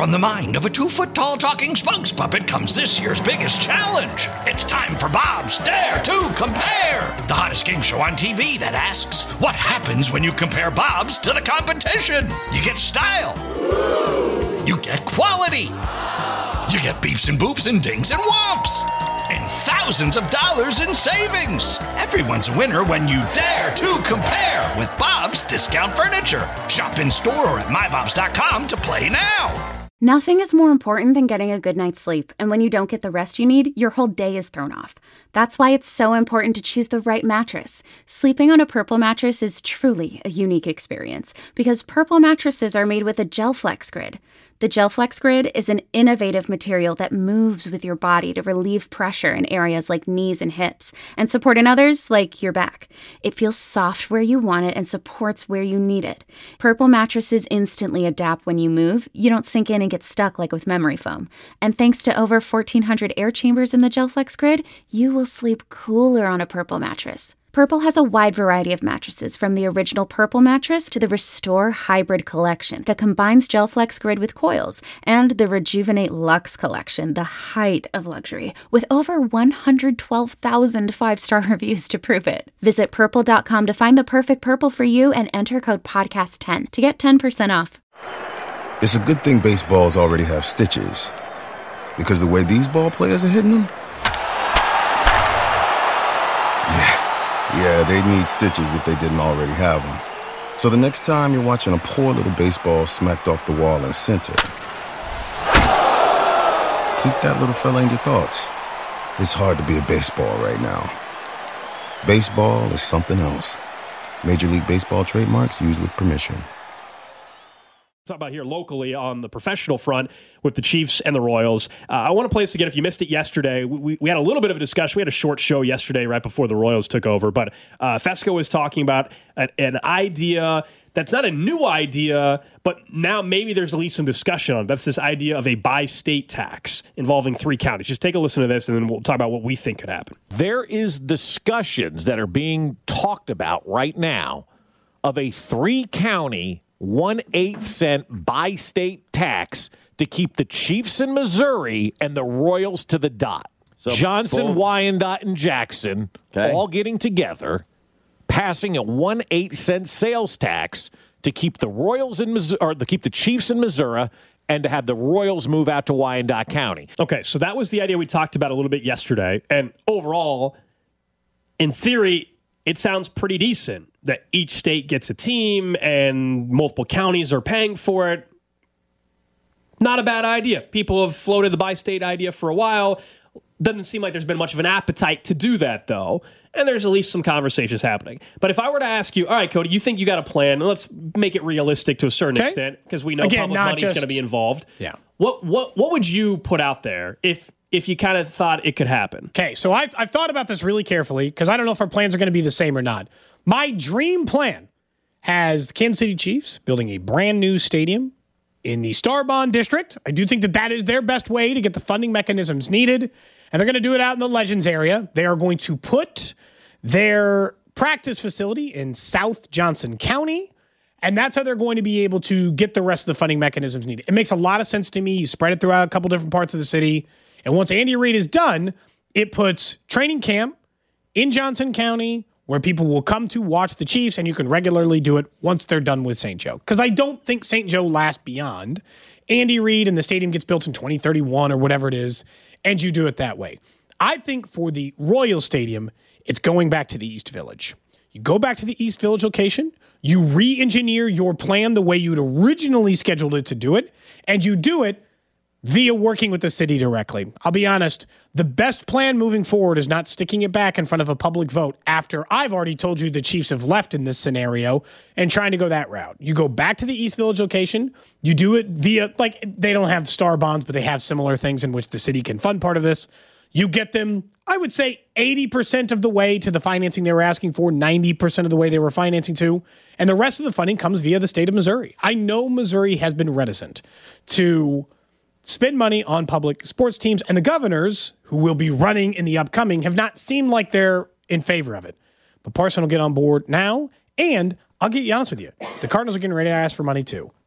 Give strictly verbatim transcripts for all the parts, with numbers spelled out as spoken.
From the mind of a two-foot-tall talking spokes puppet comes this year's biggest challenge. It's time for Bob's Dare to Compare, the hottest game show on T V that asks, what happens when you compare Bobs to the competition? You get style. You get quality. You get beeps and boops and dings and whomps. And thousands of dollars in savings. Everyone's a winner when you dare to compare with Bob's Discount Furniture. Shop in store or at my bobs dot com to play now. Nothing is more important than getting a good night's sleep, and when you don't get the rest you need, your whole day is thrown off. That's why it's so important to choose the right mattress. Sleeping on a Purple mattress is truly a unique experience, because Purple mattresses are made with a GelFlex Grid. The GelFlex Grid is an innovative material that moves with your body to relieve pressure in areas like knees and hips, and support in others like your back. It feels soft where you want it and supports where you need it. Purple mattresses instantly adapt when you move. You don't sink in and get stuck like with memory foam. And thanks to over fourteen hundred air chambers in the GelFlex Grid, you will sleep cooler on a Purple mattress. Purple has a wide variety of mattresses, from the original Purple mattress to the Restore Hybrid collection that combines GelFlex Grid with coils, and the Rejuvenate Luxe collection, the height of luxury, with over one hundred twelve thousand five-star reviews to prove it. Visit purple dot com to find the perfect Purple for you and enter code podcast ten to get ten percent off. It's a good thing baseballs already have stitches, because the way these ball players are hitting them, yeah. Yeah, they need stitches if they didn't already have them. So the next time you're watching a poor little baseball smacked off the wall in center, keep that little fella in your thoughts. It's hard to be a baseball right now. Baseball is something else. Major League Baseball trademarks used with permission. Talk about here locally on the professional front with the Chiefs and the Royals. Uh, I want to play this again. If you missed it yesterday, we, we had a little bit of a discussion. We had a short show yesterday right before the Royals took over, but uh, Fesco was talking about an, an idea that's not a new idea, but now maybe there's at least some discussion on it. That's this idea of a bi-state tax involving three counties. Just take a listen to this, and then we'll talk about what we think could happen. There is discussions that are being talked about right now of a three-county one-eighth cent bi-state tax to keep the Chiefs in Missouri and the Royals to the dot. So Johnson, both. Wyandotte, and Jackson okay. all getting together, passing a one-eighth cent sales tax to keep the Royals in Missouri, or to keep the Chiefs in Missouri, and to have the Royals move out to Wyandotte County. Okay, so that was the idea we talked about a little bit yesterday, and overall, in theory, it sounds pretty decent that each state gets a team and multiple counties are paying for it. Not a bad idea. People have floated the bi-state idea for a while. Doesn't seem like there's been much of an appetite to do that, though. And there's at least some conversations happening. But if I were to ask you, all right, Cody, you think you got a plan? And let's make it realistic to a certain okay. extent, because we know Again, public money just, is going to be involved. Yeah. What what what would you put out there if if you kind of thought it could happen? Okay, so I've, I've thought about this really carefully, because I don't know if our plans are going to be the same or not. My dream plan has the Kansas City Chiefs building a brand new stadium in the Starbond District. I do think that that is their best way to get the funding mechanisms needed. And they're going to do it out in the Legends area. They are going to put their practice facility in South Johnson County. And that's how they're going to be able to get the rest of the funding mechanisms needed. It makes a lot of sense to me. You spread it throughout a couple different parts of the city. And once Andy Reid is done, it puts training camp in Johnson County, where people will come to watch the Chiefs, and you can regularly do it once they're done with Saint Joe. Because I don't think Saint Joe lasts beyond Andy Reid and the stadium gets built in twenty thirty-one or whatever it is, and you do it that way. I think for the Royal Stadium, it's going back to the East Village. You go back to the East Village location, you re-engineer your plan the way you'd originally scheduled it to do it, and you do it via working with the city directly. I'll be honest, the best plan moving forward is not sticking it back in front of a public vote after I've already told you the Chiefs have left in this scenario and trying to go that route. You go back to the East Village location, you do it via, like, they don't have star bonds, but they have similar things in which the city can fund part of this. You get them, I would say, eighty percent of the way to the financing they were asking for, ninety percent of the way they were financing to, and the rest of the funding comes via the state of Missouri. I know Missouri has been reticent to spend money on public sports teams, and the governors who will be running in the upcoming have not seemed like they're in favor of it. But Parson will get on board now, and I'll get you honest with you. The Cardinals are getting ready to ask for money too.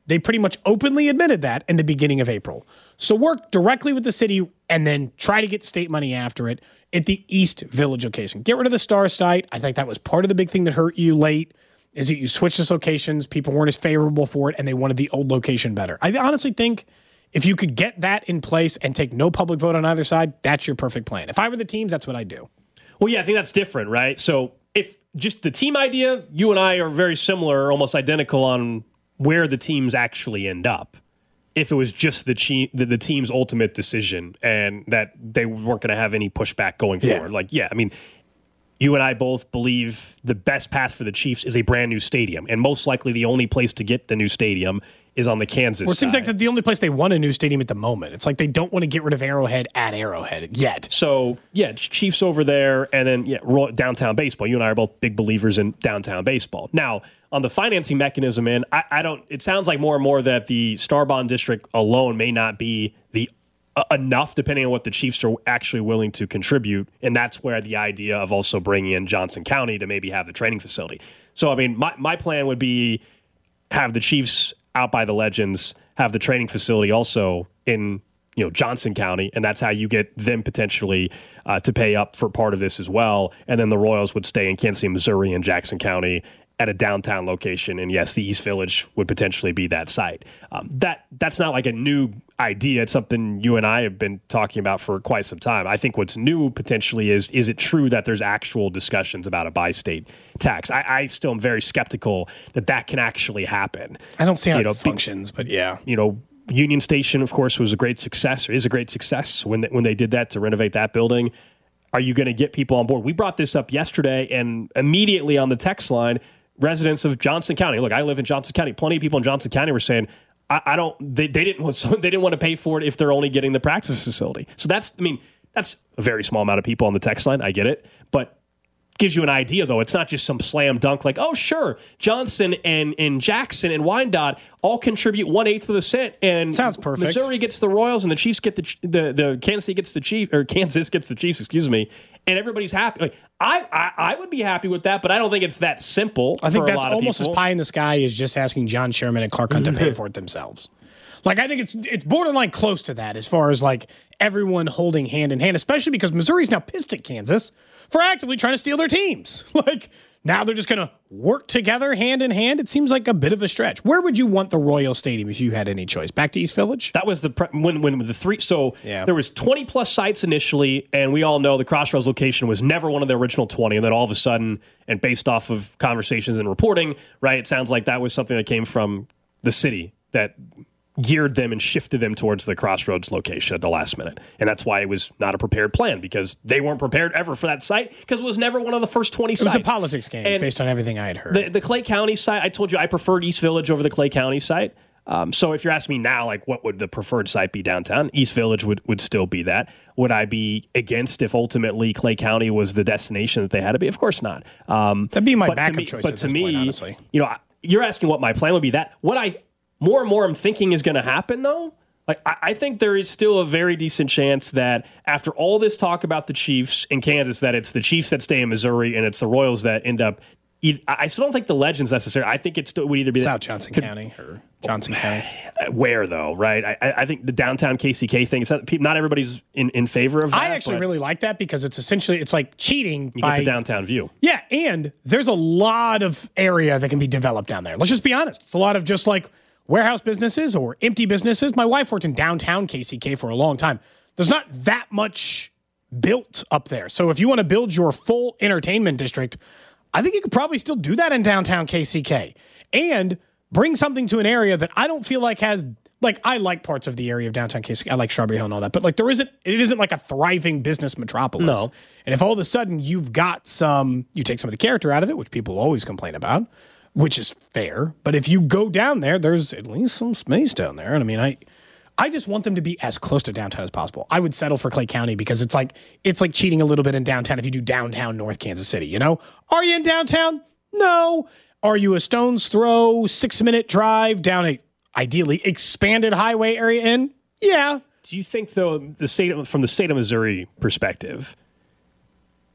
They pretty much openly admitted that in the beginning of April. So work directly with the city and then try to get state money after it at the East Village location. Get rid of the Star site. I think that was part of the big thing that hurt you late, is that you switched this locations. People weren't as favorable for it, and they wanted the old location better. I honestly think if you could get that in place and take no public vote on either side, that's your perfect plan. If I were the teams, that's what I'd do. Well, yeah, I think that's different, right? So if just the team idea, you and I are very similar, almost identical on where the teams actually end up. If it was just the, che- the, the team's ultimate decision and that they weren't going to have any pushback going Yeah. forward. Like, yeah, I mean, you and I both believe the best path for the Chiefs is a brand new stadium. And most likely the only place to get the new stadium is on the Kansas Well, it seems side. like that's the only place they want a new stadium at the moment. It's like they don't want to get rid of Arrowhead at Arrowhead yet. So, yeah, Chiefs over there, and then yeah, Roy- downtown baseball. You and I are both big believers in downtown baseball. Now, on the financing mechanism, in I, I don't. It sounds like more and more that the Star Bond District alone may not be the uh, enough, depending on what the Chiefs are actually willing to contribute, and that's where the idea of also bringing in Johnson County to maybe have the training facility. So, I mean, my my plan would be have the Chiefs out by the Legends, have the training facility also in, you know, Johnson County, and that's how you get them potentially uh, to pay up for part of this as well. And then the Royals would stay in Kansas City, Missouri, and Jackson County at a downtown location. And yes, the East Village would potentially be that site. Um, that that's not like a new idea. It's something you and I have been talking about for quite some time. I think what's new potentially is, is it true that there's actual discussions about a bi-state tax? I, I still am very skeptical that that can actually happen. I don't see how You it know, functions, but yeah. You know, Union Station, of course, was a great success, or is a great success when they, when they did that to renovate that building. Are you going to get people on board? We brought this up yesterday, and immediately on the text line, residents of Johnson County. Look, I live in Johnson County. Plenty of people in Johnson County were saying, I, I don't. They, they didn't want. They didn't want to pay for it if they're only getting the practice facility. So that's. I mean, that's a very small amount of people on the text line. I get it, but gives you an idea, though. It's not just some slam dunk like, oh, sure, Johnson and, and Jackson and Wyandotte all contribute one eighth of the cent, and sounds perfect. Missouri gets the Royals, and the Chiefs get the the the Kansas City gets the Chiefs, or Kansas gets the Chiefs, excuse me, and everybody's happy. Like, I, I I would be happy with that, but I don't think it's that simple. I think for a that's lot of almost as people. pie in the sky as just asking John Sherman and Clark Hunt to pay for it themselves. Like, I think it's it's borderline close to that as far as like everyone holding hand in hand, especially because Missouri's now pissed at Kansas for actively trying to steal their teams. Like, now they're just going to work together hand in hand. It seems like a bit of a stretch. Where would you want the Royal Stadium if you had any choice? Back to East Village? That was the pre- when when the three. So Yeah. there was twenty plus sites initially, and we all know the Crossroads location was never one of the original twenty. And then all of a sudden, and based off of conversations and reporting, right, it sounds like that was something that came from the city that geared them and shifted them towards the Crossroads location at the last minute. And that's why it was not a prepared plan, because they weren't prepared ever for that site, because it was never one of the first twenty It sites. was a politics game And based on everything I had heard. The, the Clay County site, I told you I preferred East Village over the Clay County site. Um, so if you're asking me now, like, what would the preferred site be downtown? East Village would, would still be that. Would I be against if ultimately Clay County was the destination that they had to be? Of course not. Um, That'd be my but to backup me- choice But at to this me, point, honestly. you know, you're asking what my plan would be. That what I more and more I'm thinking is going to happen, though. Like, I, I think there is still a very decent chance that after all this talk about the Chiefs in Kansas, that it's the Chiefs that stay in Missouri and it's the Royals that end up. I I still don't think the Legends necessarily. I think it still would either be South Johnson County or Johnson County. where though, right? I, I think the downtown K C K thing. It's not, not everybody's in, in favor of that. I actually but really like that because it's essentially, it's like cheating you by get the downtown view. Yeah, and there's a lot of area that can be developed down there. Let's just be honest. It's a lot of just like warehouse businesses or empty businesses. My wife worked in downtown K C K for a long time. There's not that much built up there. So if you want to build your full entertainment district, I think you could probably still do that in downtown K C K and bring something to an area that I don't feel like has, like, I like parts of the area of downtown K C K. I like Strawberry Hill and all that, but like there isn't, it isn't like a thriving business metropolis. No. And if all of a sudden you've got some, you take some of the character out of it, which people always complain about, which is fair. But if you go down there, there's at least some space down there. And I mean, I, I just want them to be as close to downtown as possible. I would settle for Clay County because it's like it's like cheating a little bit in downtown if you do downtown North Kansas City, you know? Are you in downtown? No. Are you a stone's throw, six-minute drive down a ideally expanded highway area in? Yeah. Do you think, though, the state of, from the state of Missouri perspective,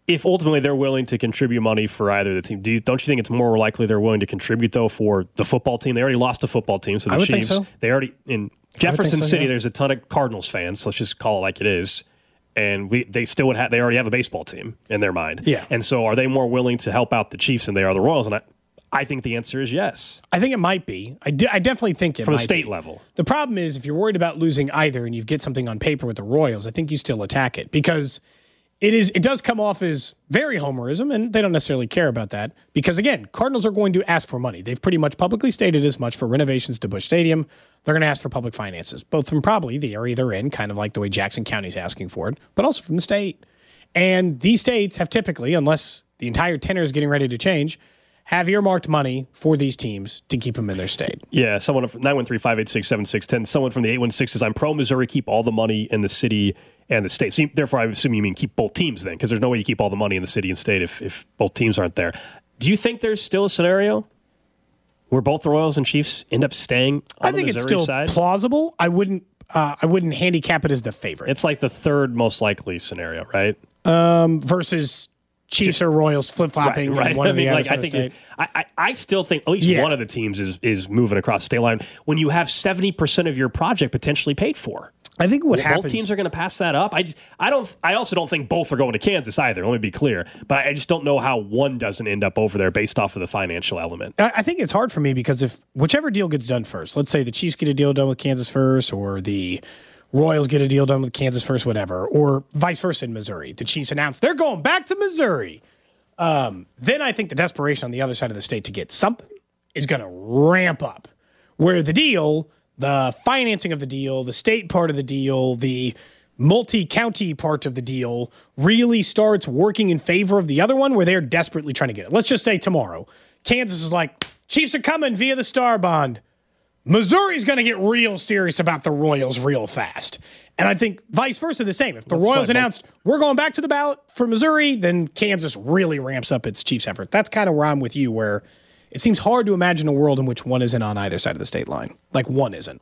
if ultimately they're willing to contribute money for either the team, do you, don't you think it's more likely they're willing to contribute, though, for the football team? They already lost a football team, so the I would Chiefs, think so. they already, in Jefferson so, City, yeah. there's a ton of Cardinals fans, let's just call it like it is, and we they still would have, they already have a baseball team in their mind. Yeah. And so are they more willing to help out the Chiefs than they are the Royals? And I, I think the answer is yes. I think it might be. I, do, I definitely think it From might a state be. level. The problem is if you're worried about losing either and you get something on paper with the Royals, I think you still attack it because it is it does come off as very homerism, and they don't necessarily care about that because, again, Cardinals are going to ask for money. They've pretty much publicly stated as much for renovations to Busch Stadium. They're going to ask for public finances, both from probably the area they're in, kind of like the way Jackson County's asking for it, but also from the state. And these states have typically, unless the entire tenor is getting ready to change, have earmarked money for these teams to keep them in their state. Yeah, someone from nine one three, five eight six, seven six one zero. Someone from the eight one six says, I'm pro-Missouri, keep all the money in the city and the state. So therefore, I assume you mean keep both teams then, because there's no way you keep all the money in the city and state if, if both teams aren't there. Do you think there's still a scenario where both the Royals and Chiefs end up staying on I think the it's Missouri still side? plausible. I wouldn't uh, I wouldn't handicap it as the favorite. It's like the third most likely scenario, right? Um, versus Chiefs or Royals flip-flopping Right, right. on one I of the mean, other like, side I of the think state. it, I, I, I still think at least Yeah. one of the teams is is moving across the state line when you have seventy percent of your project potentially paid for. I think what Both happens... teams are going to pass that up. I just, I don't. I also don't think both are going to Kansas either. Let me be clear, but I just don't know how one doesn't end up over there based off of the financial element. I I think it's hard for me because if whichever deal gets done first, let's say the Chiefs get a deal done with Kansas first, or the Royals get a deal done with Kansas first, whatever, or vice versa in Missouri. The Chiefs announce they're going back to Missouri. Um, then I think the desperation on the other side of the state to get something is going to ramp up. Where the deal, the financing of the deal, the state part of the deal, the multi-county part of the deal really starts working in favor of the other one where they're desperately trying to get it. Let's just say tomorrow, Kansas is like, Chiefs are coming via the Star Bond. Missouri's going to get real serious about the Royals real fast. And I think vice versa the same. If the That's Royals fine, announced, we're going back to the ballot for Missouri, then Kansas really ramps up its Chiefs effort. That's kind of where I'm with you, where it seems hard to imagine a world in which one isn't on either side of the state line. Like one isn't.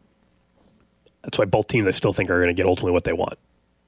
That's why both teams I still think are going to get ultimately what they want.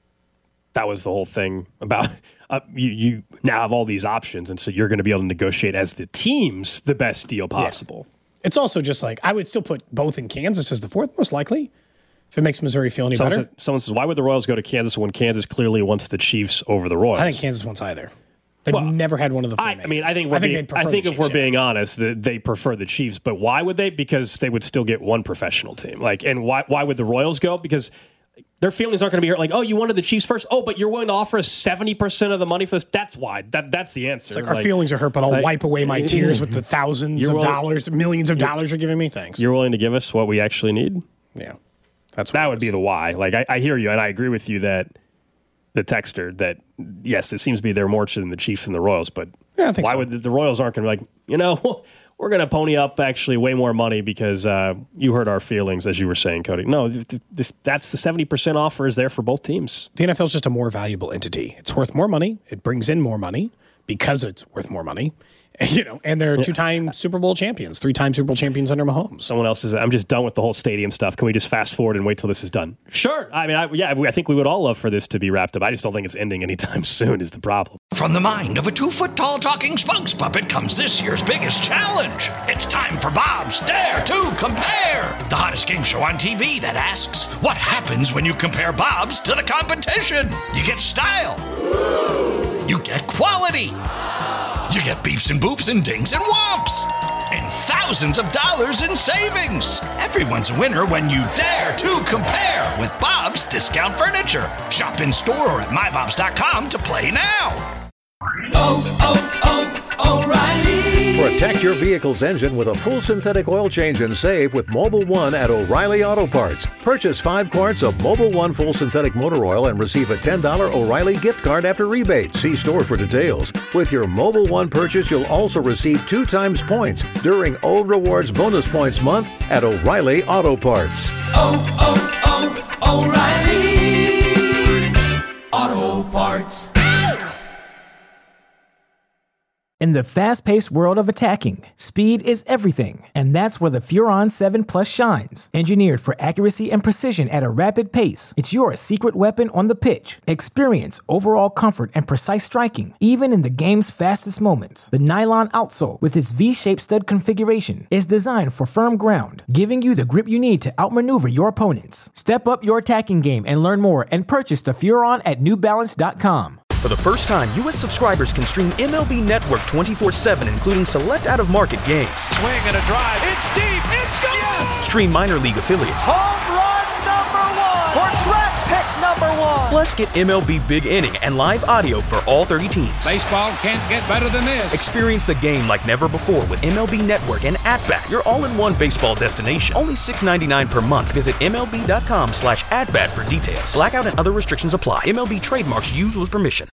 That was the whole thing about uh, you, you now have all these options, and so you're going to be able to negotiate as the teams the best deal possible. Yeah. It's also just like, I would still put both in Kansas as the fourth most likely, if it makes Missouri feel any Someone, better. said, someone says, why would the Royals go to Kansas when Kansas clearly wants the Chiefs over the Royals? I think Kansas wants either. They've Well, never had one of the four I, I majors. mean, I think, if we're I think, being, they'd prefer I think the if we're Chiefs, yeah. being honest, that they prefer the Chiefs. But why would they? Because they would still get one professional team. Like, and why? Why would the Royals go? Because their feelings aren't going to be hurt. Like, oh, you wanted the Chiefs first. Oh, but you're willing to offer us seventy percent of the money for this. That's why. That that's the answer. It's like, our feelings are hurt, but I'll like, wipe away my tears with the thousands You're of willing- dollars, millions of dollars you're giving me. Thanks. You're willing to give us what we actually need. Yeah, that's what That it would is. be the why. Like, I, I hear you, and I agree with you that the texter that yes, it seems to be they're more interested in the Chiefs than the Royals. But Yeah, I think why so. would the, the Royals aren't going to be like, you know, we're going to pony up actually way more money because uh, you hurt our feelings, as you were saying, Cody. No, th- th- this, that's the seventy percent offer is there for both teams. The N F L is just a more valuable entity. It's worth more money. It brings in more money because it's worth more money. You know, and they're two-time Super Bowl champions, three-time Super Bowl champions under Mahomes. Someone else is, I'm just done with the whole stadium stuff. Can we just fast forward and wait till this is done? Sure. I mean, I, yeah, I think we would all love for this to be wrapped up. I just don't think it's ending anytime soon is the problem. From the mind of a two-foot-tall talking spokes puppet comes this year's biggest challenge. It's time for Bob's Dare to Compare, the hottest game show on T V that asks, what happens when you compare Bob's to the competition? You get style. You get quality. You get beeps and boops and dings and whomps. And thousands of dollars in savings. Everyone's a winner when you dare to compare with Bob's Discount Furniture. Shop in store or at my bobs dot com to play now. Oh, oh, oh, O'Reilly. Protect your vehicle's engine with a full synthetic oil change and save with Mobil one at O'Reilly Auto Parts. Purchase five quarts of Mobil one full synthetic motor oil and receive a ten dollars O'Reilly gift card after rebate. See store for details. With your Mobil one purchase, you'll also receive two times points during O Rewards Bonus Points Month at O'Reilly Auto Parts. Oh, oh, oh, O'Reilly. Auto Parts. In In the fast-paced world of attacking, speed is everything, and that's where the Furon seven Plus shines. Engineered for accuracy and precision at a rapid pace, it's your secret weapon on the pitch. Experience overall comfort and precise striking, even in the game's fastest moments. The nylon outsole, with its V-shaped stud configuration, is designed for firm ground, giving you the grip you need to outmaneuver your opponents. Step up your attacking game and learn more and purchase the Furon at New Balance dot com. For the first time, U S subscribers can stream M L B Network twenty-four seven, including select out-of-market games. Swing and a drive. It's deep. It's gone. Yes. Stream minor league affiliates. Home run number one. Or draft pick number one. Plus, get M L B Big Inning and live audio for all thirty teams. Baseball can't get better than this. Experience the game like never before with M L B Network and At-Bat, your all-in-one baseball destination. Only six dollars and ninety-nine cents per month. Visit M L B dot com slash at bat for details. Blackout and other restrictions apply. M L B trademarks used with permission.